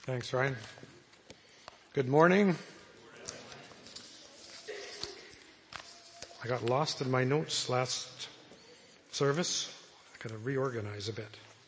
Thanks, Ryan. Good morning. I got lost in my notes last service. I got to reorganize a bit.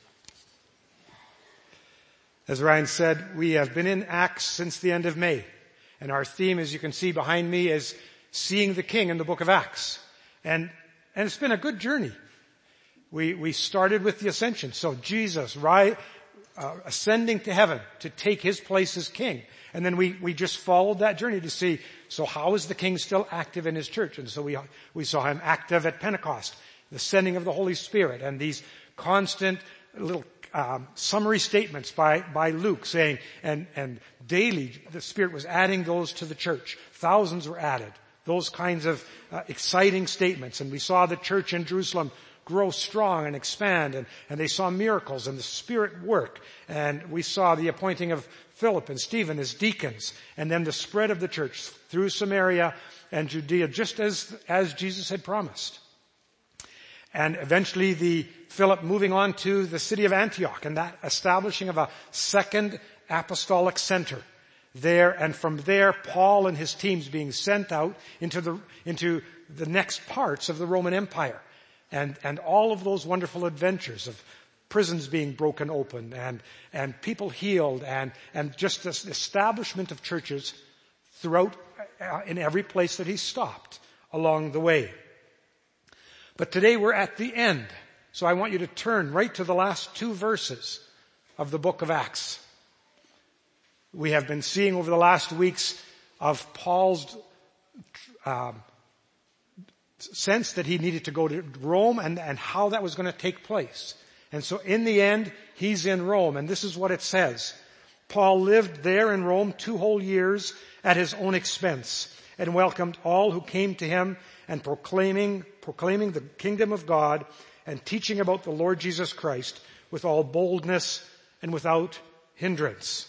As Ryan said, we have been in Acts since the end of May. And our theme, as you can see behind me, is seeing the King in the book of Acts. And it's been a good journey. We started with the ascension. So Jesus, ascending to heaven to take his place as king. And then we just followed that journey to see, so how is the king still active in his church? And so we saw him active at Pentecost, the sending of the Holy Spirit, and these constant little summary statements by Luke saying, and daily the Spirit was adding those to the church. Thousands were added. Those kinds of exciting statements. And we saw the church in Jerusalem grow strong and expand, and they saw miracles and the Spirit work. And we saw the appointing of Philip and Stephen as deacons, and then the spread of the church through Samaria and Judea, just as Jesus had promised. And eventually Philip moving on to the city of Antioch, and that establishing of a second apostolic center there. And from there, Paul and his teams being sent out into the next parts of the Roman Empire. And all of those wonderful adventures of prisons being broken open and people healed and just this establishment of churches throughout in every place that he stopped along the way. But today we're at the end. So I want you to turn right to the last two verses of the book of Acts. We have been seeing over the last weeks of Paul's sense that he needed to go to Rome and how that was going to take place. And so in the end, he's in Rome. And this is what it says. Paul lived there in Rome 2 whole years at his own expense and welcomed all who came to him and proclaiming the kingdom of God and teaching about the Lord Jesus Christ with all boldness and without hindrance.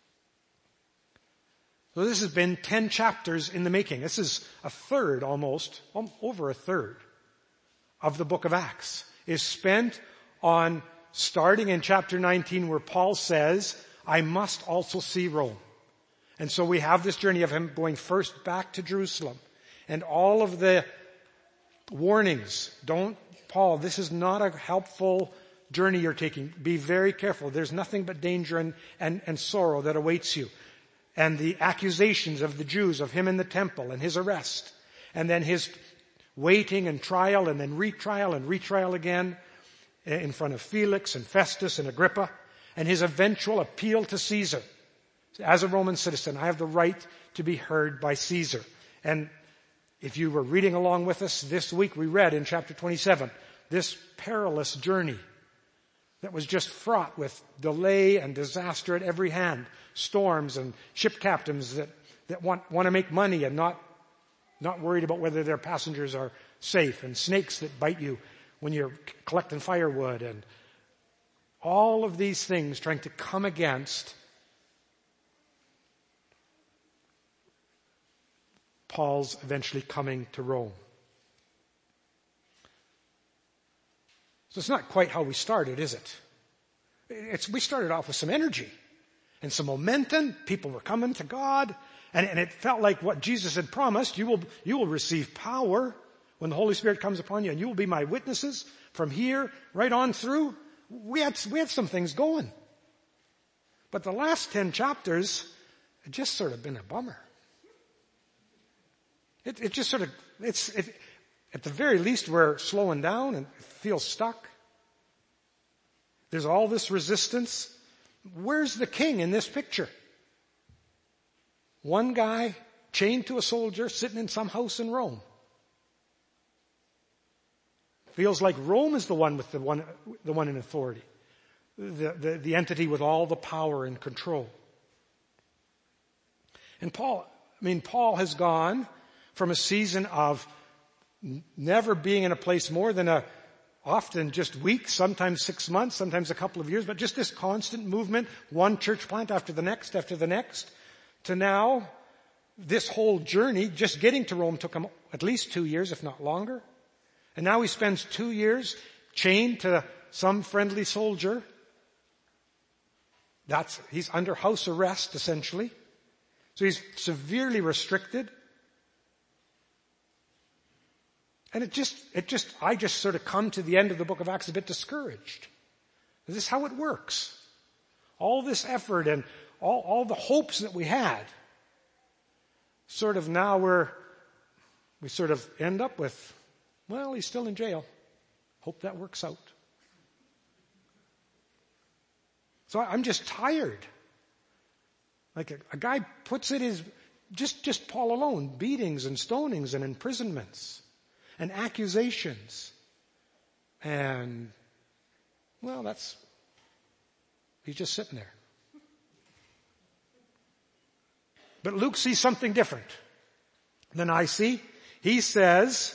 So this has been 10 chapters in the making. This is a third almost, over a third of the book of Acts is spent on starting in chapter 19 where Paul says, I must also see Rome. And so we have this journey of him going first back to Jerusalem and all of the warnings. Paul, this is not a helpful journey you're taking. Be very careful. There's nothing but danger and sorrow that awaits you. And the accusations of the Jews of him in the temple and his arrest. And then his waiting and trial and then retrial again in front of Felix and Festus and Agrippa. And his eventual appeal to Caesar. As a Roman citizen, I have the right to be heard by Caesar. And if you were reading along with us this week, we read in chapter 27, this perilous journey that was just fraught with delay and disaster at every hand. Storms and ship captains that want to make money and not worried about whether their passengers are safe, and snakes that bite you when you're collecting firewood, and all of these things trying to come against Paul's eventually coming to Rome. So it's not quite how we started, is it? We started off with some energy and some momentum. People were coming to God, and it felt like what Jesus had promised. You will receive power when the Holy Spirit comes upon you, and you will be my witnesses from here right on through. We had some things going. But the last 10 chapters had just sort of been a bummer. It just sort of, at the very least, we're slowing down and feel stuck. There's all this resistance. Where's the king in this picture? One guy chained to a soldier sitting in some house in Rome. Feels like Rome is the one in authority. The entity with all the power and control. And Paul has gone from a season of never being in a place more than often just weeks, sometimes 6 months, sometimes a couple of years, but just this constant movement, one church plant after the next, to now this whole journey, just getting to Rome took him at least 2 years, if not longer. And now he spends 2 years chained to some friendly soldier He's under house arrest, essentially. So he's severely restricted. And I just sort of come to the end of the book of Acts a bit discouraged. Is this how it works? All this effort and all the hopes that we had, sort of now we sort of end up with, well, he's still in jail. Hope that works out. So I'm just tired. Like a guy puts it as just Paul alone, beatings and stonings and imprisonments and accusations. And, well, he's just sitting there. But Luke sees something different than I see. He says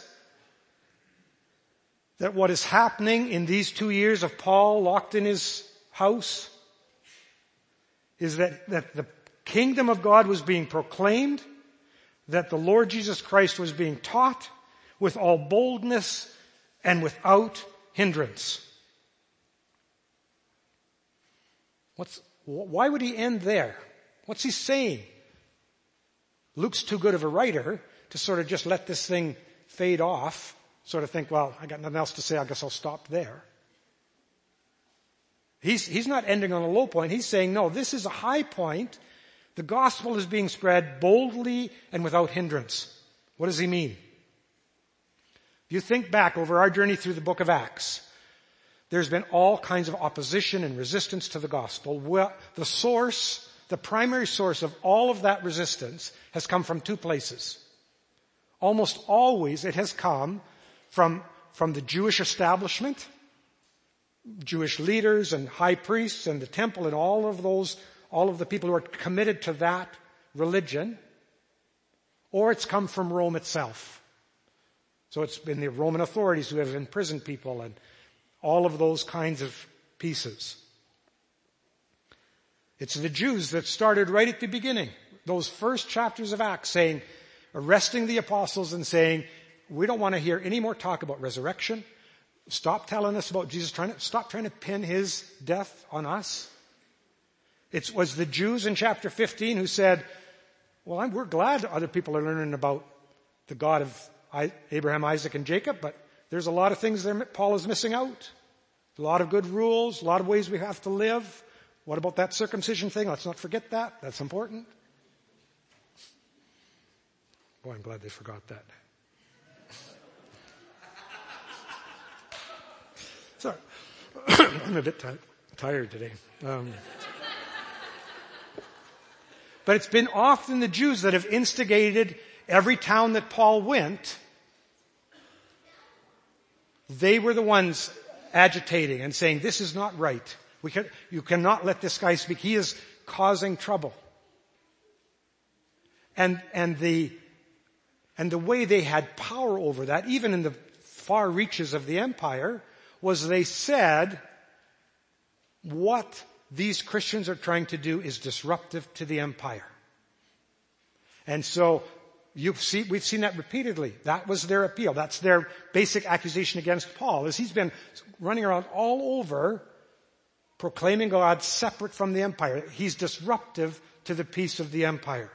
that what is happening in these 2 years of Paul locked in his house is that the kingdom of God was being proclaimed, that the Lord Jesus Christ was being taught with all boldness and without hindrance. Why would he end there? What's he saying? Luke's too good of a writer to sort of just let this thing fade off, sort of think, well, I got nothing else to say, I guess I'll stop there. He's not ending on a low point. He's saying, no, this is a high point. The gospel is being spread boldly and without hindrance. What does he mean? If you think back over our journey through the book of Acts, there's been all kinds of opposition and resistance to the gospel. Well, the primary source of all of that resistance has come from two places. Almost always it has come from the Jewish establishment, Jewish leaders and high priests and the temple and all of the people who are committed to that religion, or it's come from Rome itself. So it's been the Roman authorities who have imprisoned people and all of those kinds of pieces. It's the Jews that started right at the beginning, those first chapters of Acts, arresting the apostles and saying, we don't want to hear any more talk about resurrection. Stop telling us about Jesus. Stop trying to pin his death on us. It was the Jews in chapter 15 who said, well, we're glad other people are learning about the God of Abraham, Isaac, and Jacob, but there's a lot of things there Paul is missing out. A lot of good rules, a lot of ways we have to live. What about that circumcision thing? Let's not forget that. That's important. Boy, I'm glad they forgot that. Sorry. I'm a bit tired today. But it's been often the Jews that have instigated every town that Paul went. They were the ones agitating and saying, this is not right. You cannot let this guy speak. He is causing trouble. And the way they had power over that, even in the far reaches of the empire, was they said, what these Christians are trying to do is disruptive to the empire. And so we've seen that repeatedly. That was their appeal. That's their basic accusation against Paul, is he's been running around all over proclaiming God separate from the empire. He's disruptive to the peace of the empire.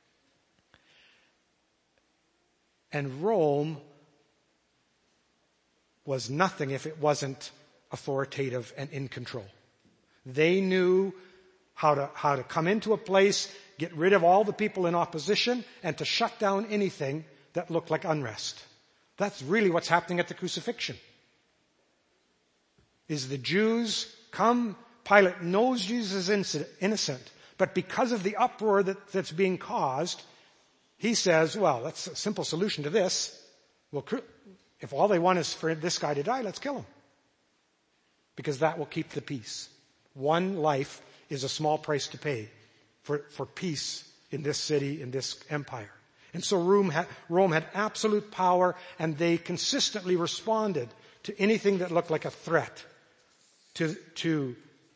And Rome was nothing if it wasn't authoritative and in control. They knew how to come into a place, get rid of all the people in opposition, and to shut down anything that looked like unrest. That's really what's happening at the crucifixion. Is the Jews come, Pilate knows Jesus is innocent, but because of the uproar that's being caused, he says, well, that's a simple solution to this. Well, if all they want is for this guy to die, let's kill him. Because that will keep the peace. One life is a small price to pay for peace in this city, in this empire. And so Rome had absolute power, and they consistently responded to anything that looked like a threat to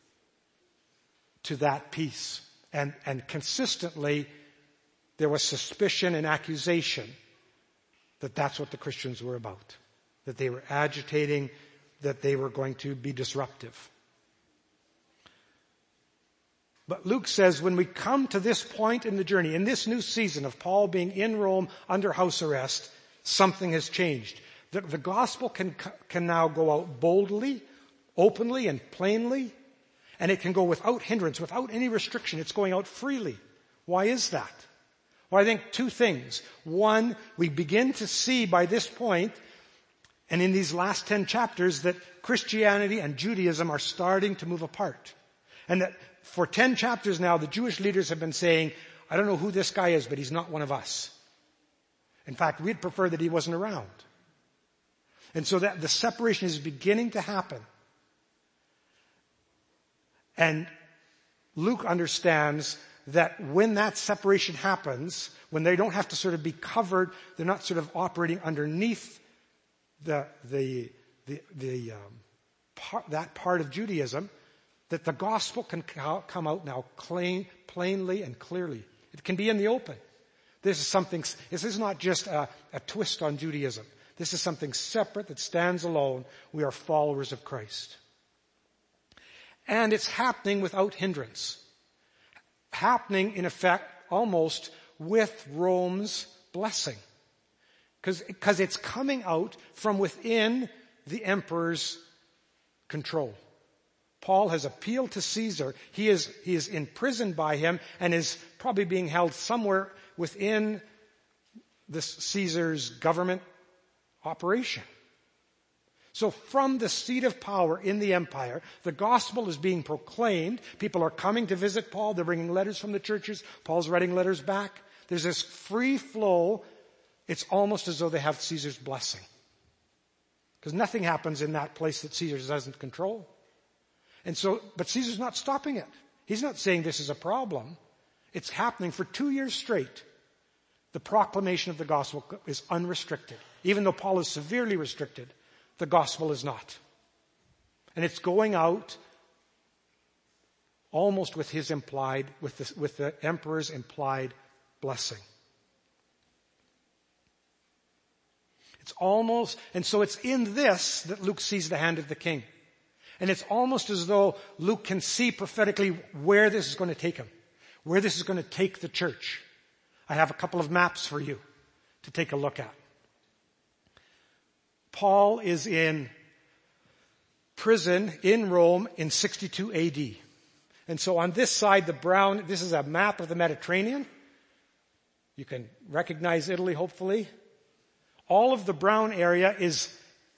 that peace. And consistently there was suspicion and accusation that that's what the Christians were about. That they were agitating, that they were going to be disruptive. But Luke says when we come to this point in the journey, in this new season of Paul being in Rome under house arrest, something has changed. The gospel can now go out boldly, openly, and plainly, and it can go without hindrance, without any restriction. It's going out freely. Why is that? Well, I think two things. One, we begin to see by this point, and in these last 10 chapters, that Christianity and Judaism are starting to move apart. And that for 10 chapters now, the Jewish leaders have been saying, I don't know who this guy is, but he's not one of us. In fact, we'd prefer that he wasn't around. And so that the separation is beginning to happen. And Luke understands that when that separation happens, when they don't have to sort of be covered, they're not sort of operating underneath that part of Judaism, that the gospel can come out now plainly and clearly. It can be in the open. This is not just a twist on Judaism. This is something separate that stands alone. We are followers of Christ. And it's happening without hindrance. Happening, in effect, almost with Rome's blessing. Because it's coming out from within the emperor's control. Paul has appealed to Caesar. He is imprisoned by him and is probably being held somewhere within this Caesar's government operation. So from the seat of power in the empire, the gospel is being proclaimed. People are coming to visit Paul. They're bringing letters from the churches. Paul's writing letters back. There's this free flow. It's almost as though they have Caesar's blessing. Because nothing happens in that place that Caesar doesn't control. But Caesar's not stopping it. He's not saying this is a problem. It's happening for 2 years straight. The proclamation of the gospel is unrestricted. Even though Paul is severely restricted, the gospel is not. And it's going out almost with the emperor's implied blessing. And so it's in this that Luke sees the hand of the king. And it's almost as though Luke can see prophetically where this is going to take him, where this is going to take the church. I have a couple of maps for you to take a look at. Paul is in prison in Rome in 62 AD. And so on this side, this is a map of the Mediterranean. You can recognize Italy, hopefully. All of the brown area is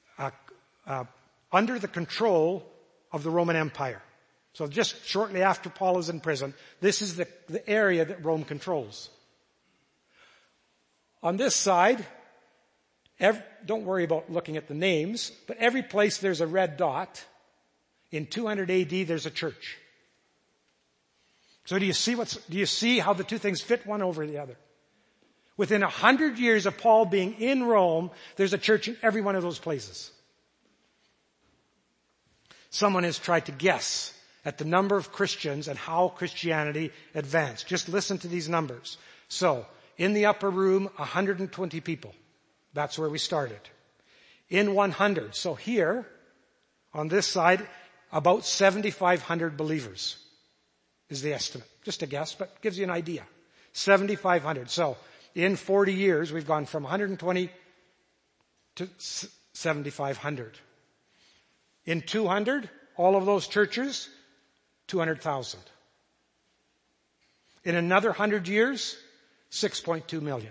under the control of the Roman Empire. So just shortly after Paul is in prison, this is the area that Rome controls. On this side, don't worry about looking at the names, but every place there's a red dot. In 200 AD, there's a church. So do you see how the two things fit one over the other? Within 100 years of Paul being in Rome, there's a church in every one of those places. Someone has tried to guess at the number of Christians and how Christianity advanced. Just listen to these numbers. So, in the upper room, 120 people. That's where we started. In 100, so here, on this side, about 7,500 believers is the estimate. Just a guess, but gives you an idea. 7,500. So, in 40 years, we've gone from 120 to 7,500. In 200, all of those churches, 200,000. In another 100 years, 6.2 million.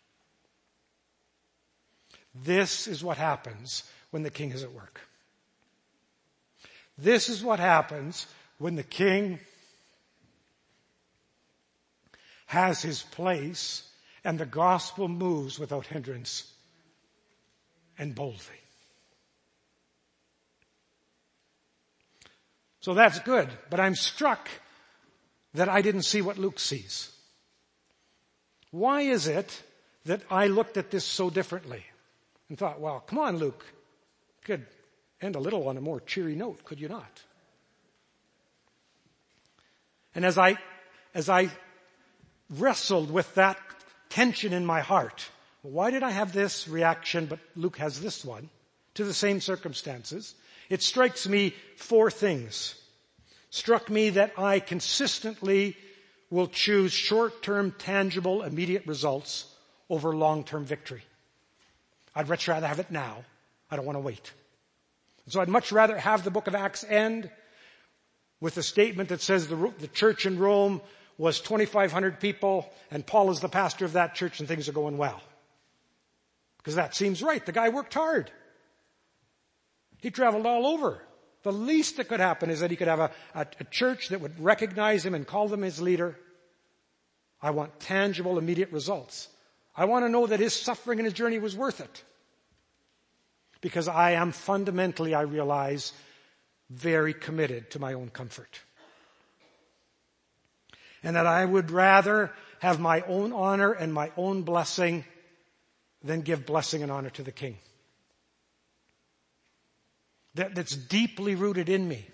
This is what happens when the king is at work. This is what happens when the king has his place and the gospel moves without hindrance and boldly. So that's good, but I'm struck that I didn't see what Luke sees. Why is it that I looked at this so differently and thought, well, come on, Luke, you could end a little on a more cheery note, could you not? And as I wrestled with that tension in my heart, why did I have this reaction, but Luke has this one, to the same circumstances? It strikes me 4 things. struck me that I consistently will choose short-term, tangible, immediate results over long-term victory. I'd much rather have it now. I don't want to wait. So I'd much rather have the book of Acts end with a statement that says the church in Rome was 2,500 people and Paul is the pastor of that church and things are going well. Because that seems right. The guy worked hard. He traveled all over. The least that could happen is that he could have a church that would recognize him and call them his leader. I want tangible, immediate results. I want to know that his suffering and his journey was worth it. Because I am fundamentally, I realize, very committed to my own comfort. And that I would rather have my own honor and my own blessing than give blessing and honor to the King. That's deeply rooted in me.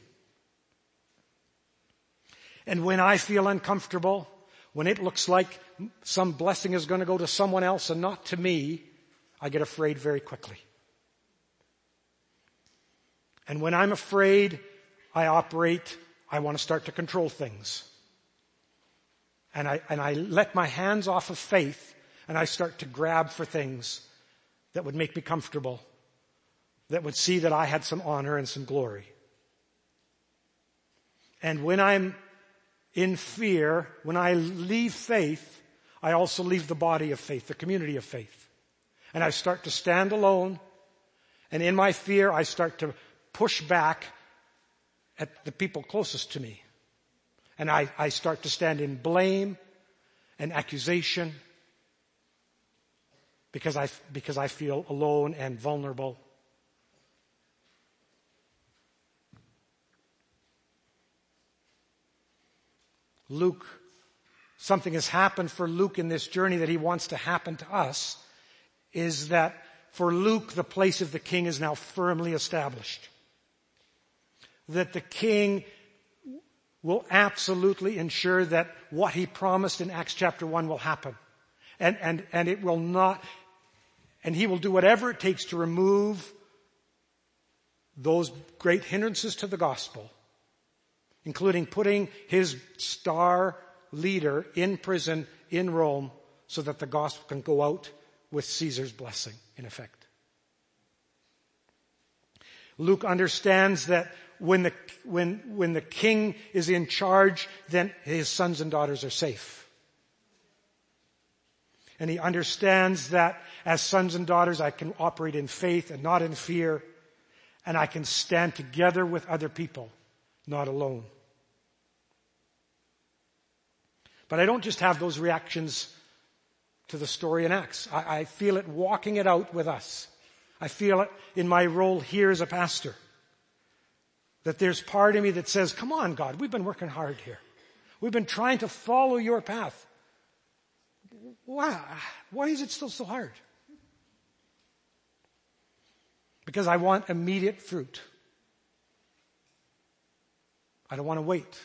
And when I feel uncomfortable, when it looks like some blessing is going to go to someone else and not to me, I get afraid very quickly. And when I'm afraid, I want to start to control things. And I let my hands off of faith and I start to grab for things that would make me comfortable, that would see that I had some honor and some glory. And when I'm in fear, when I leave faith, I also leave the body of faith, the community of faith. And I start to stand alone. And in my fear, I start to push back at the people closest to me. And I start to stand in blame and accusation because I feel alone and vulnerable. Luke, something has happened for Luke in this journey that he wants to happen to us, is that for Luke, the place of the King is now firmly established. That the King will absolutely ensure that what he promised in Acts chapter 1 will happen. And it will not, and he will do whatever it takes to remove those great hindrances to the gospel, including putting his star leader in prison in Rome so that the gospel can go out with Caesar's blessing, in effect. Luke understands that when the king is in charge, then his sons and daughters are safe. And he understands that as sons and daughters, I can operate in faith and not in fear, and I can stand together with other people, not alone. But I don't just have those reactions to the story in Acts. I feel it walking it out with us. I feel it in my role here as a pastor. That there's part of me that says, come on, God, we've been working hard here. We've been trying to follow your path. Why is it still so hard? Because I want immediate fruit. I don't want to wait.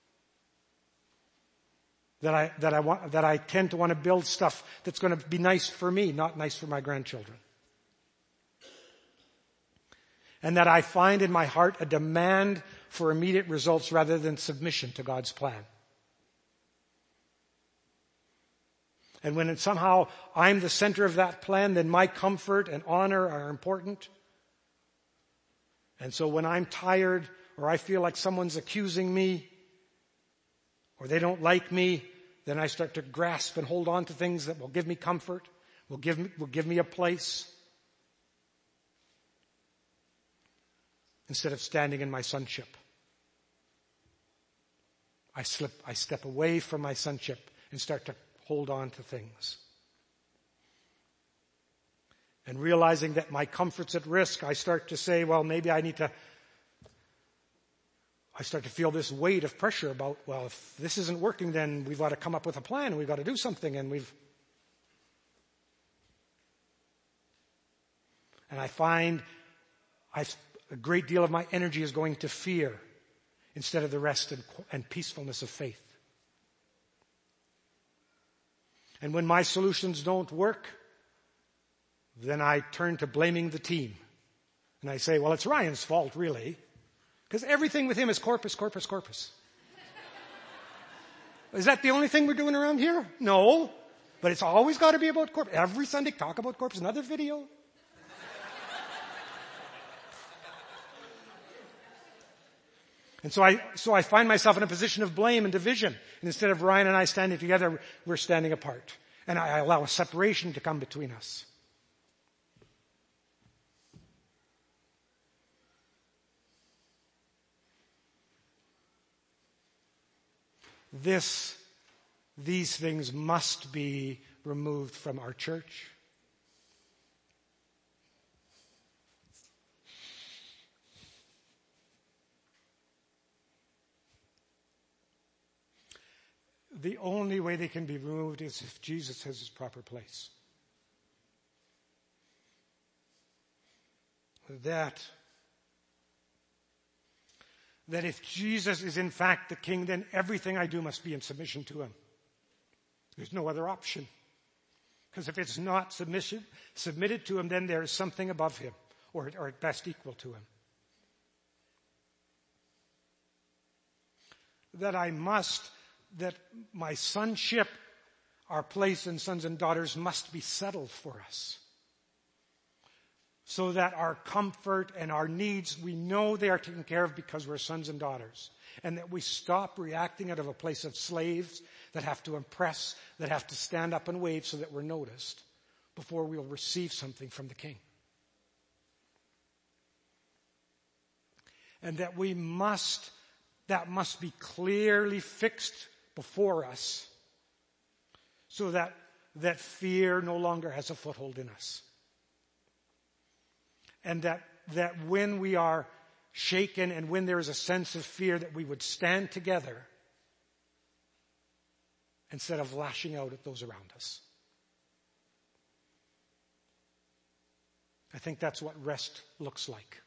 That I tend to want to build stuff that's going to be nice for me, not nice for my grandchildren. And that I find in my heart a demand for immediate results rather than submission to God's plan. And when somehow I'm the center of that plan, then my comfort and honor are important. And so when I'm tired or I feel like someone's accusing me or they don't like me, then I start to grasp and hold on to things that will give me comfort, will give me a place, instead of standing in my sonship. I step away from my sonship and start to hold on to things. And realizing that my comfort's at risk, I start to say, well, maybe I start to feel this weight of pressure about, well, if this isn't working, then we've got to come up with a plan. We've got to do something. And I find a great deal of my energy is going to fear instead of the rest and peacefulness of faith. And when my solutions don't work, then I turn to blaming the team. And I say, well, it's Ryan's fault, really. Because everything with him is corpus, corpus, corpus. Is that the only thing we're doing around here? No. But it's always got to be about corpus. Every Sunday, talk about corpus. Another video. And so I find myself in a position of blame and division. And instead of Ryan and I standing together, we're standing apart. And I allow a separation to come between us. These things must be removed from our church. The only way they can be removed is if Jesus has his proper place. That if Jesus is in fact the king, then everything I do must be in submission to him. There's no other option. Because if it's not submitted to him, then there is something above him, or at best equal to him. That my sonship, our place in sons and daughters must be settled for us. So that our comfort and our needs, we know they are taken care of because we're sons and daughters. And that we stop reacting out of a place of slaves that have to impress, that have to stand up and wave so that we're noticed before we'll receive something from the king. And that that must be clearly fixed before us so that fear no longer has a foothold in us. And that when we are shaken and when there is a sense of fear, that we would stand together instead of lashing out at those around us. I think that's what rest looks like.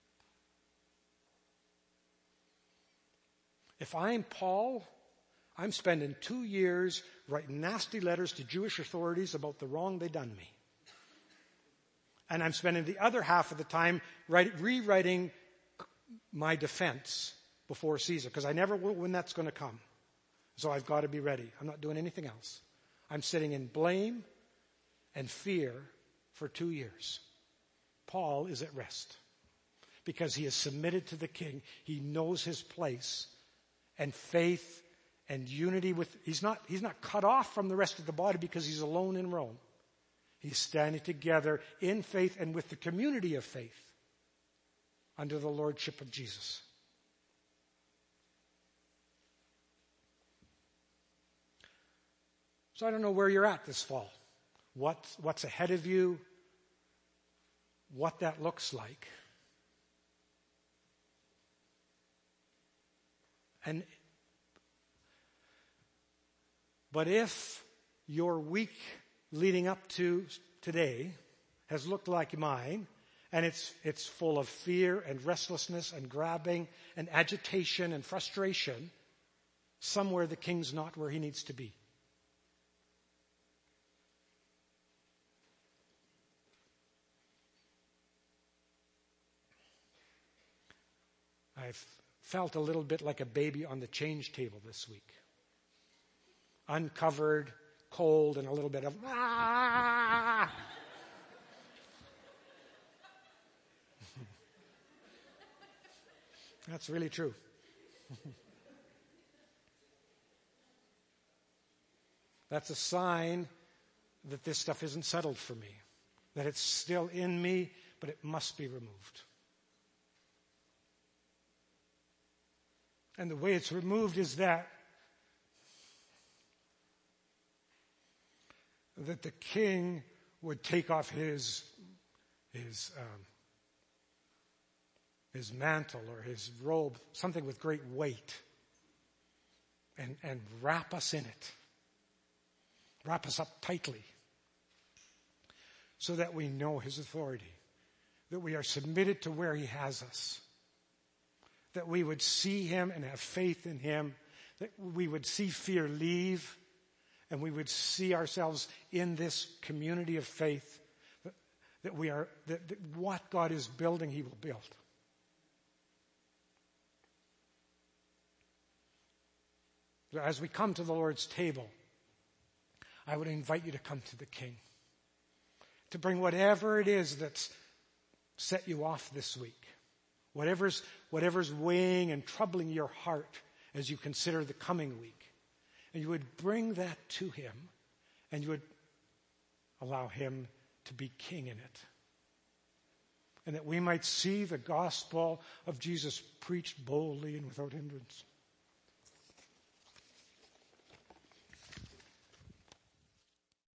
If I'm Paul, I'm spending 2 years writing nasty letters to Jewish authorities about the wrong they done me. And I'm spending the other half of the time rewriting my defense before Caesar, because I never know when that's going to come. So I've got to be ready. I'm not doing anything else. I'm sitting in blame and fear for 2 years. Paul is at rest because he is submitted to the king. He knows his place, and faith and unity with, he's not cut off from the rest of the body because he's alone in Rome. He's standing together in faith and with the community of faith under the lordship of Jesus. So I don't know where you're at this fall. What's ahead of you? What that looks like. But if your week leading up to today has looked like mine, and it's full of fear and restlessness and grabbing and agitation and frustration, somewhere the king's not where he needs to be. I've felt a little bit like a baby on the change table this week. Uncovered, cold, and a little bit of ah! That's really true. That's a sign that this stuff isn't settled for me, that it's still in me, but it must be removed. And the way it's removed is that the king would take off his mantle or his robe, something with great weight, and wrap us in it. Wrap us up tightly so that we know his authority, that we are submitted to where he has us, that we would see him and have faith in him, that we would see fear leave, and we would see ourselves in this community of faith, that what God is building, he will build. as we come to the Lord's table, I would invite you to come to the King, to bring whatever it is that's set you off this week, whatever's weighing and troubling your heart as you consider the coming week. And you would bring that to Him, and you would allow Him to be King in it. And that we might see the gospel of Jesus preached boldly and without hindrance.